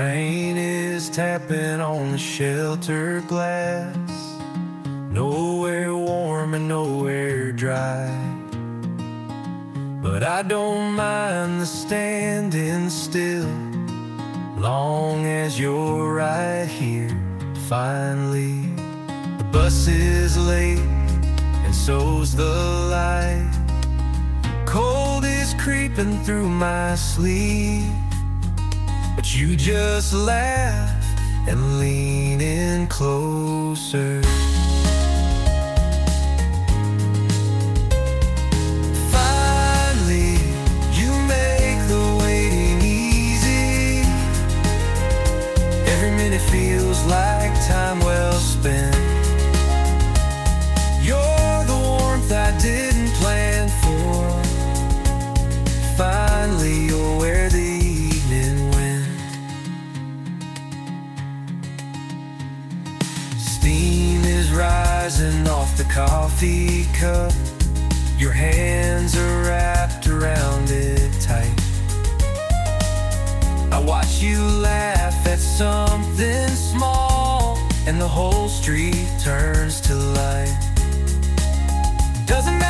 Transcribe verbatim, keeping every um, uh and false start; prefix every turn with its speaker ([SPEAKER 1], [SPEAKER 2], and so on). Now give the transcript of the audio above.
[SPEAKER 1] rain is tapping on the shelter glass. Nowhere warm and nowhere dry, but I don't mind the standing still, long as you're right here. Finally, the bus is late, and so's the light. Cold is creeping through my sleeve, but you just laugh and lean in closer. Finally, you make the waiting easy. Every minute feels like time well spent. You're the warmth I didn't plan for. Finally, you're where the evening went. Steam is rising off the coffee cup. Your hands are wrapped around it tight. I watch you laugh at something small, and the whole street turns to light. Doesn't